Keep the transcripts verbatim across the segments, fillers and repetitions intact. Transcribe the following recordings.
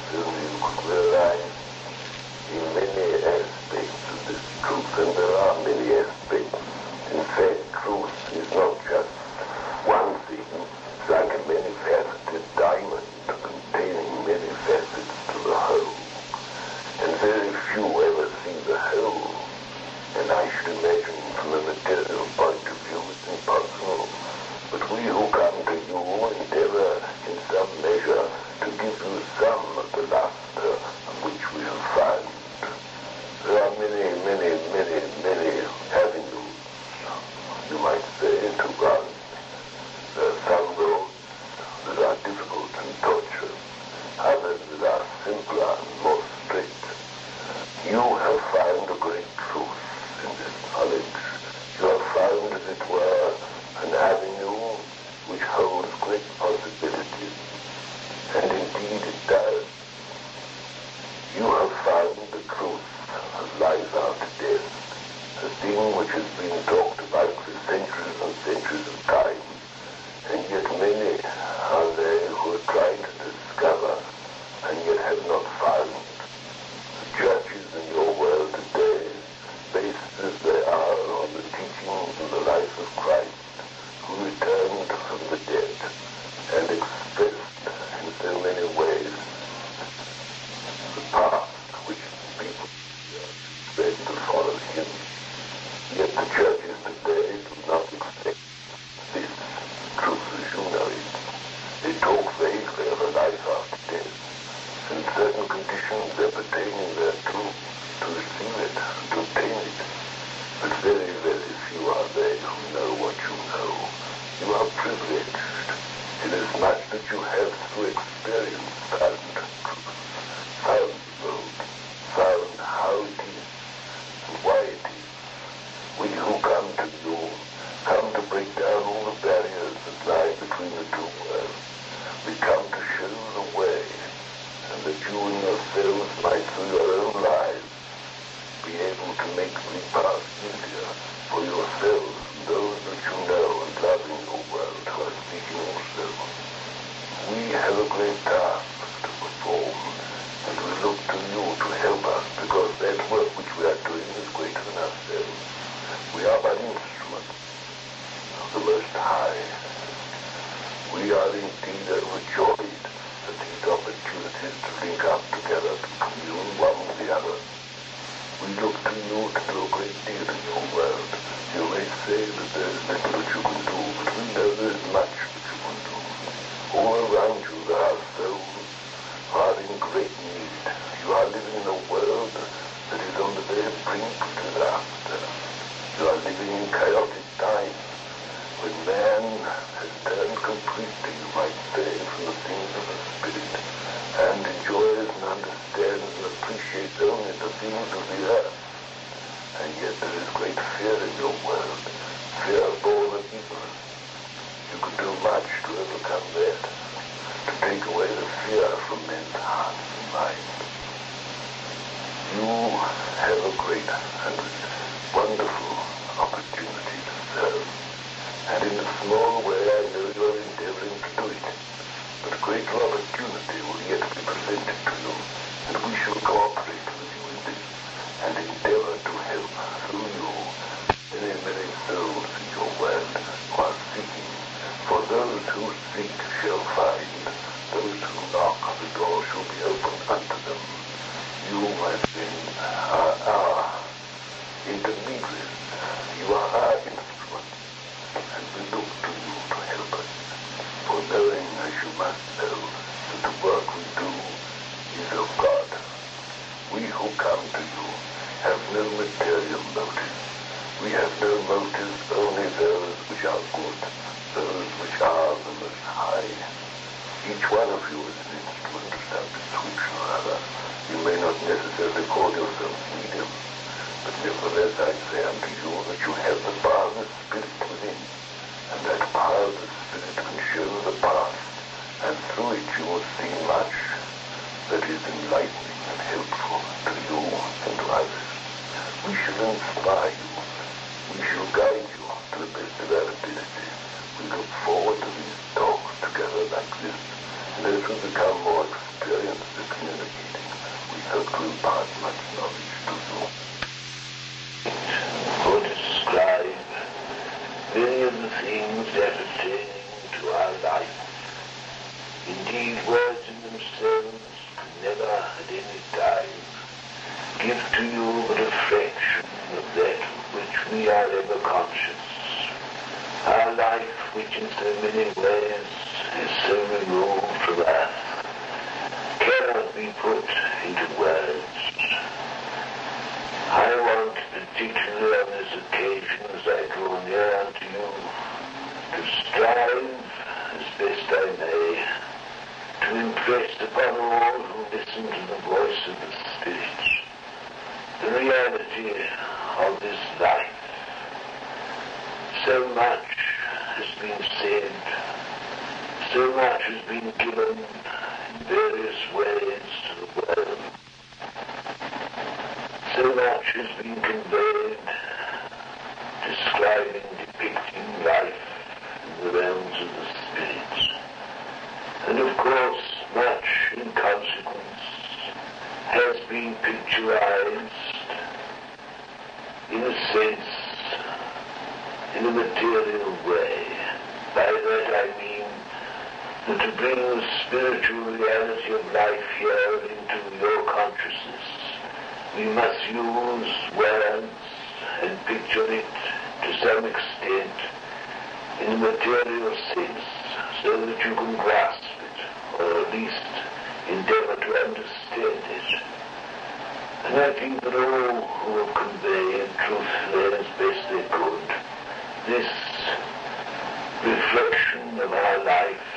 soon you could realize in many aspects of this truth, and there are many aspects. In fact, truth is not just one thing. It's like a many-faceted diamond containing many facets to the whole. And very few ever see the whole. And I should imagine from a material point of view it's impossible. But we who come to you endeavor in some measure to give you some of the luster of which we have found. There are many, many, many, many avenues, you might say, to run. There are some roads that are difficult and tortuous, others that are simpler and more straight. You have found a great truth in this knowledge. You have found, as it were, an avenue which holds great possibilities. And indeed it does. You have found the truth of life after death, a thing which has been talked about for centuries and centuries of time. And yet many are they who are trying to discover and yet have not found. The churches in your world today, based as they are on the teachings and the life of Christ, who returned from the dead and expressed in so many ways the path which people expect to follow him. Yet the churches today do not expect this truth as you know it. They talk vaguely of a life after death, and certain conditions appertaining thereto to receive it, to obtain it. But very, very few are they who know what you know. You are privileged, inasmuch that you have through experience found truth, found the road, found how it is, and why it is. We who come to you, come to break down all the barriers that lie between the two worlds. We come to show the way, and that you and yourselves might, through your own lives, be able to make the path easier for yourselves and those that you know and love in your world who are seeking also. We have a great task to perform, and we look to you to help us, because that work which we are doing is greater than ourselves. We are but instruments of the Most High. We are indeed overjoyed at these opportunities to link up together, to commune one with the other. We look to you to do a great deal in your world. You may say that there is little that you can do, but we know there is much that you can do. All around you there are souls who are in great need. You are living in a world that is on the very brink of disaster. You are living in chaotic times, when man has turned completely, you might say, from the things of the Spirit, and enjoys and understands and appreciates only the things of the earth. And yet there is great fear in your world, fear born of ignorance. You could do much to overcome that, to take away the fear from men's hearts and minds. You have a great and wonderful opportunity to serve, and in a small way I know you are endeavoring to do it. But a greater opportunity will yet be presented to you, and we shall cooperate with you in this, and endeavor to help through you many, many souls in your world who are seeking. For those who seek shall find, those who knock, the door shall be opened unto them. You, my friend, are our intermediaries. You are our instruments, and we look to you to help us. For knowing, as you must know, that the work we do is of God. We who come to you have no material motives. We have no motives, only those which are good, those which are the Most High. Each one of you is an instrument of some description or other. You may not necessarily call yourself medium, but nevertheless I say unto you that you have the power of the Spirit within, and that power of the Spirit can show the path, and through it you will see much that is enlightening and helpful to you and to others. We shall inspire you. We shall guide you to the best of our ability. We look forward to these talks together like this, And as we become more experienced at communicating, we shall impart much knowledge to you. Or describe many of the things appertaining to our life. Indeed, words in themselves can never at any time give to you but a fraction of that of which we are ever conscious. Our life, which in so many ways is so removed from earth, cannot be put into words. I want, particularly on this occasion as I draw near unto you, to strive, as best I may, to impress upon all who listen to the voice of the Spirit the reality of this life. So much has been said, so much has been given in various ways to the world, so much has been conveyed, describing, depicting life in the realms of the Spirit. And of course, much in consequence has been picturized in a sense, in a material way. By that I mean that to bring the spiritual reality of life here into your consciousness, we must use words and picture it to some extent in a material sense, so that you can grasp it, or at least endeavor to understand it. And I think that all who have conveyed truthfully as best they could this reflection of our life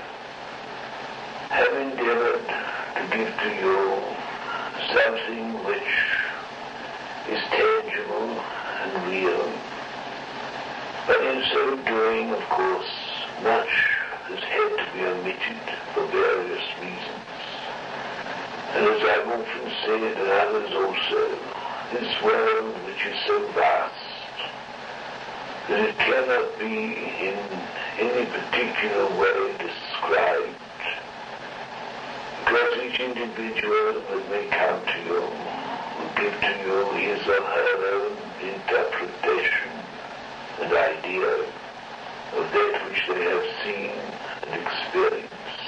have endeavored to give to you something which is tangible and real. But in so doing, of course, much has had to be omitted for various reasons. And as I've often said, and others also, this world which is so vast that it cannot be in any particular way described, because each individual that may come to you will give to you his or her own interpretation and idea of that which they have seen and experienced.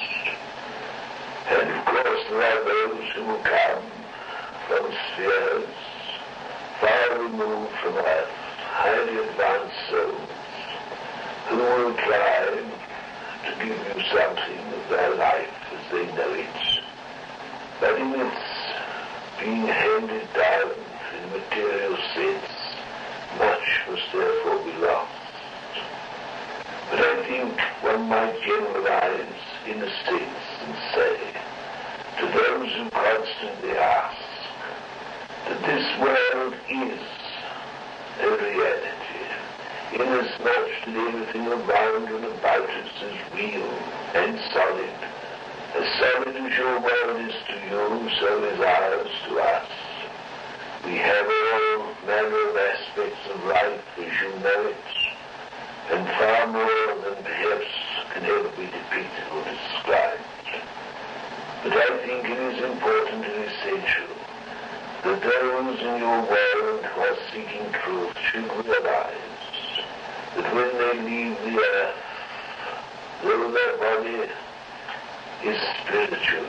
And of course there are those who will come from spheres far removed from earth, highly advanced souls, who will try to give you something of their life as they know it. But in its being handed down in material sense, much must therefore be lost. But I think one might generalize in a sense and say to those who constantly ask that this world is a reality, inasmuch that everything around and about us is real and solid. As solid as your world is to you, so is ours to us. We have all manner of aspects of life as you know it, and far more than perhaps can ever be depicted or described. But I think it is important and essential that those in your world who are seeking truth should realize that when they leave the earth, though their body is spiritual,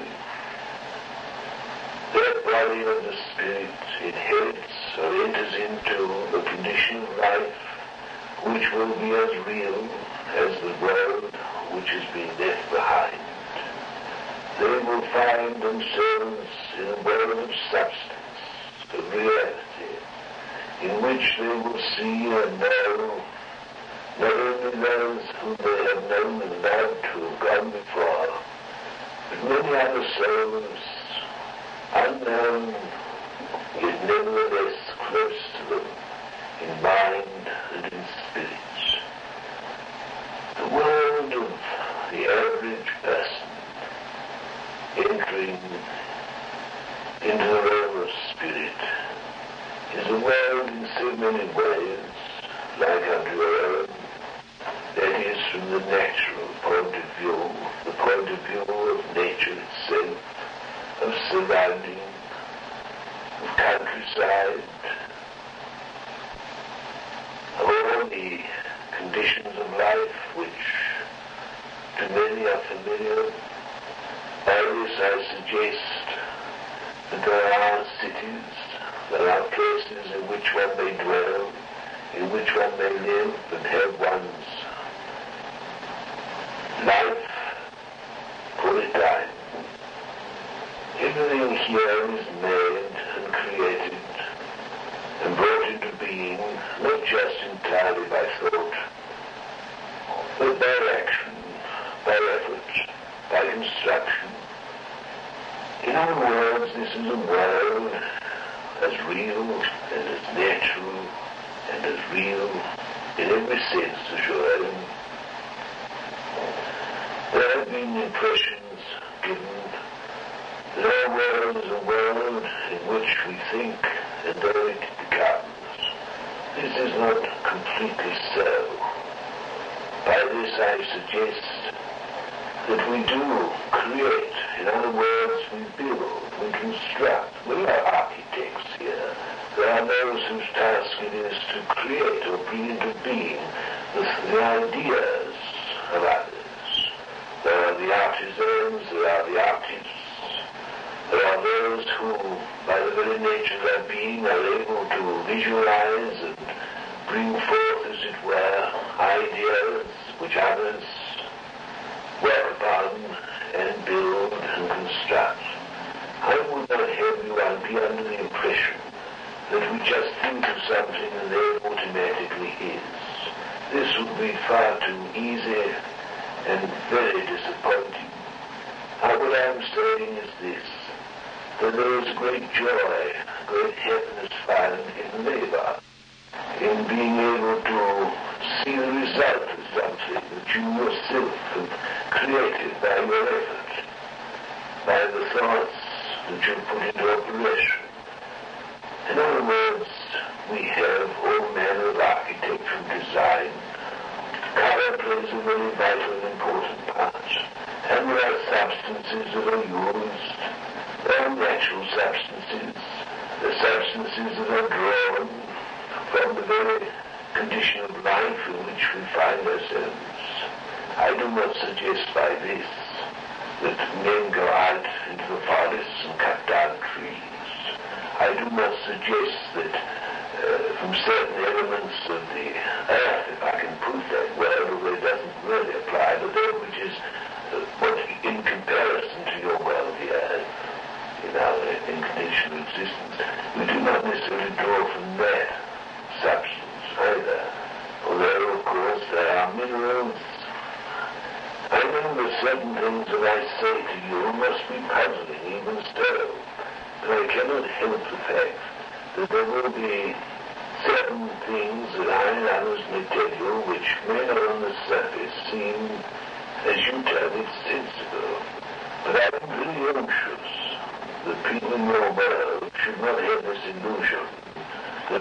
their body of the Spirit inherits or enters into a condition of life which will be as real as the world which has been left behind. They will find themselves in a world of substance, of reality, in which they will see and know not only those whom they have known and loved who have gone before, but many other souls, unknown, yet nevertheless close to them, in mind and in spirit. The world of the average person entering into the realm of spirit is a world in so many ways like unto our own, that is, from the natural point of view, the point of view of nature itself, of surrounding, of countryside, of all the conditions of life which to many are familiar. By this I suggest that there are cities, there are places in which one may dwell, in which one may live and have one's life for a time. Everything here is made and created and brought into being, not just entirely by thought, but by action, by effort, by construction. In other words, this is a world as real and as natural and as real in every sense as your own. There have been impressions given that our world is a world in which we think and then it becomes. This is not completely so. By this I suggest that we do create. In other words, we build, we construct. We are architects here. There are those whose task it is to create or bring into being the, the ideas of others. There are the artisans, there are the artists. There are those who, by the very nature of their being, are able to visualize and bring forth, as it were, ideas which others work upon and build and construct. I would not have you be under the impression that we just think of something and there it automatically is. This would be far too easy and very disappointing. Now, what I'm saying is this, that there is great joy, great happiness found in labor, in being able to see the result of something that you yourself have created by your effort, by the thoughts that you put into operation. In other words, we have all manner of architectural design. Color plays a very vital and important part, and there are substances that are used. There are natural substances, the substances that are drawn from the very condition of life in which we find ourselves. I do not suggest by this that men go out into the forests and cut down trees. I do not suggest that uh, from certain elements of the earth, if I can put that word, although it doesn't really apply, but that which is uh, what in comparison to your world here, in our inconditional existence, we do not necessarily draw from that substance either. Although, of course, there are minerals. I know that certain things that I say to you must be puzzling, even so, but I cannot help the fact that there will be certain things that I and others may tell you which may not on the surface seem, as you tell it, sensible. But I am very anxious that people in your world should not have this illusion that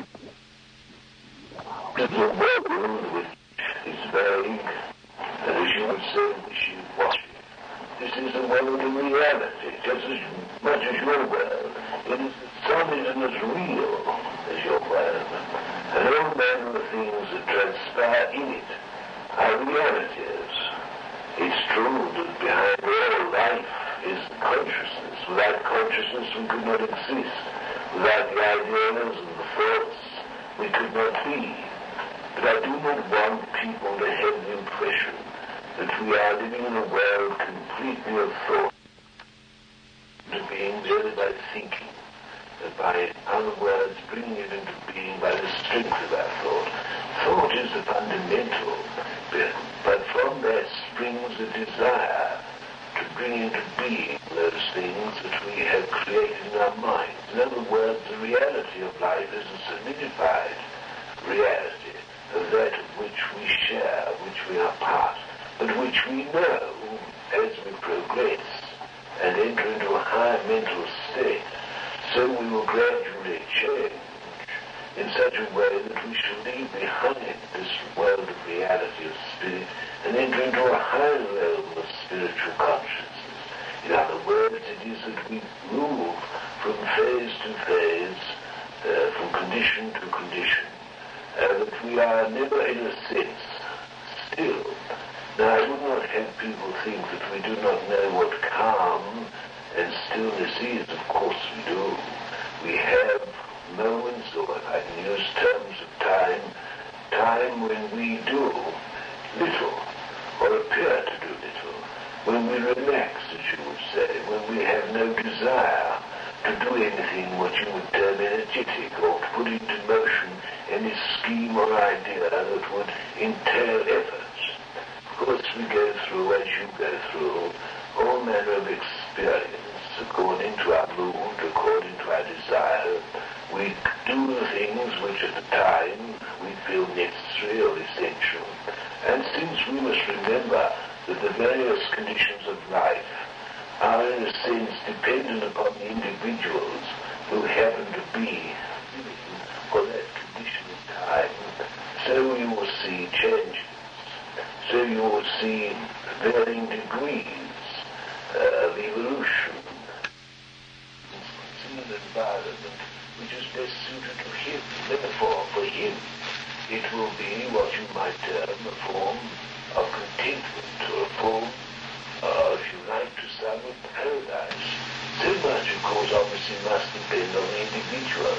there's a world which is vague, and as you would say, wishy-washy. This is a world of reality, just as much as your world. It is as solid and as real as your world. And all manner of things that transpire in it are realities. It's true that behind all life is consciousness. Without consciousness we could not exist. Without the ideas and the thoughts we could not be. But I do not want people to have the impression that we are living in a world completely of thought, to being merely by thinking, that by, in other words, bringing it into being by the strength of our thought. Thought is the fundamental, but from that springs a desire to bring into being those things that we have created in our minds. In other words, the reality of life is a solidified reality of that of which we share, which we are part, but which we know as we progress and enter into a higher mental state, so we will gradually change in such a way that we shall leave behind this world of reality of spirit and enter into a higher realm of spiritual consciousness. In other words, it is that we move from phase to phase, uh, from condition to condition, uh, that we are never in a sense still. Now, I would not have people think that we do not know what calm and stillness is. Of course we do. We have moments, or I can use terms of time, time when we do little, or appear to do little, when we relax, as you would say, when we have no desire to do anything what you would term energetic, or to put into motion any scheme or idea that would entail efforts. Of course, we go through, as you go through, all manner of experience according to our mood, according to our desire. We do the things which at the time we feel necessary or essential. And since we must remember that the various conditions of life are in a sense dependent upon the individuals who happen to be for that condition of time, so you will see changes. So you will see varying degrees uh, of evolution. It's in an environment which is best suited to him. Therefore, for him, it will be what you might term a form of contentment, or a form, uh, if you like, to some of paradise. So much, of course, obviously must depend on the individual.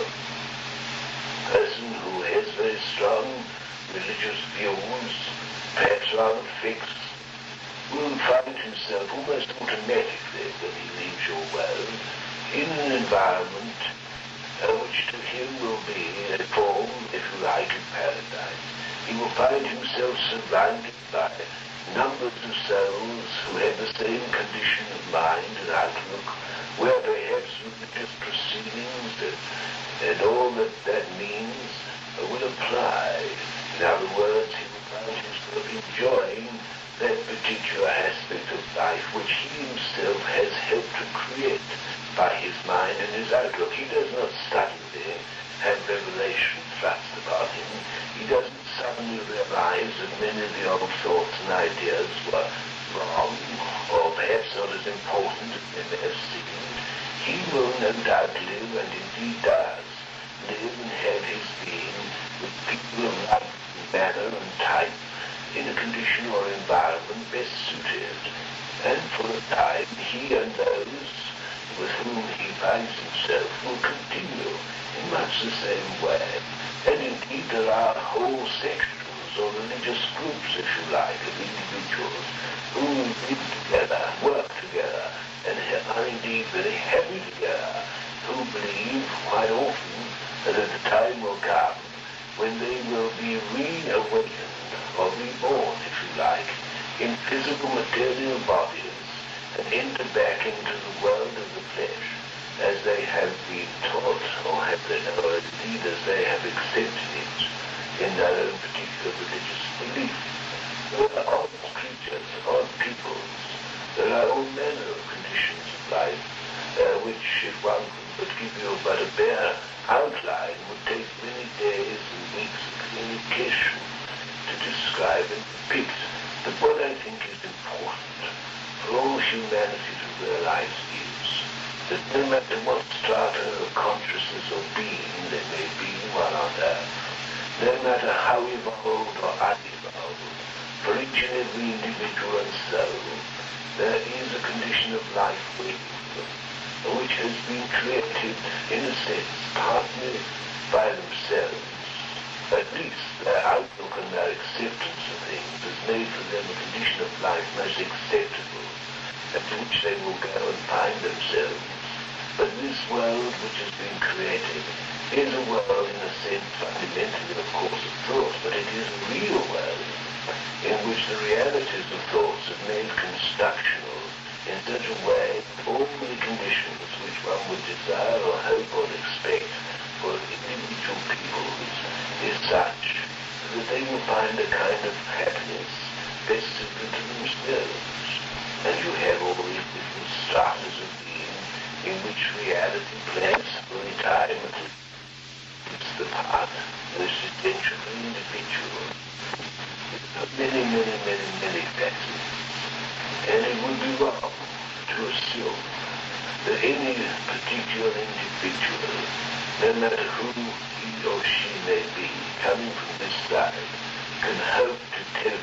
A person who has very strong religious views, perhaps rather fixed, will find himself almost automatically, when he leaves your world, in an environment uh, which to him will be a form, if you like, of paradise. He will find himself surrounded by numbers of souls who have the same condition of mind and outlook, where perhaps religious proceedings and, and all that that means uh, will apply. In other words, he will find himself enjoying that particular aspect of life which he himself has helped to create by his mind and his outlook. He does not suddenly have revelation thrust upon him. He doesn't suddenly realize that many of the old thoughts and ideas were wrong, or perhaps not as important as they may have seemed. He will no doubt live, and indeed does, live and have his being with people of like manner and type, in a condition or environment best suited, and for a time he and those with whom he finds himself will continue in much the same way. And indeed there are whole sections or religious groups, if you like, of individuals who live together, work together, and are indeed very happy together, who believe quite often that a time will come when they will be reawakened or reborn, if you like, in physical material bodies and enter back into the world of the flesh as they have been taught, or have been, or indeed as they have accepted it in their own particular religious belief. There are odd creatures, odd peoples. There are all manner of conditions of life, uh, which, if one could give you but a bare outline, would take many days and weeks of communication to describe and depict. But what I think is important for all humanity to realize is that no matter what strata of consciousness or being they may be while on earth, no matter how evolved or unevolved, for each and every individual and soul, there is a condition of life waiting for them, which has been created, in a sense, partly by themselves. At least their outlook and their acceptance of things has made for them a condition of life most acceptable, and to which they will go and find themselves. But this world which has been created is a world, in a sense, fundamentally, of course, of thought, but it is a real world in which the realities of thoughts are made constructional in such a way that all the conditions which one would desire or hope or expect for individual peoples is such that they will find a kind of happiness best suited to themselves. And you have all these different stratas of being in which reality plays for a time. It's the part, most essential individual. Many, many, many, many facets. And it would be wrong to assume that any particular individual, no matter who he or she may be, coming from this side, can hope to tell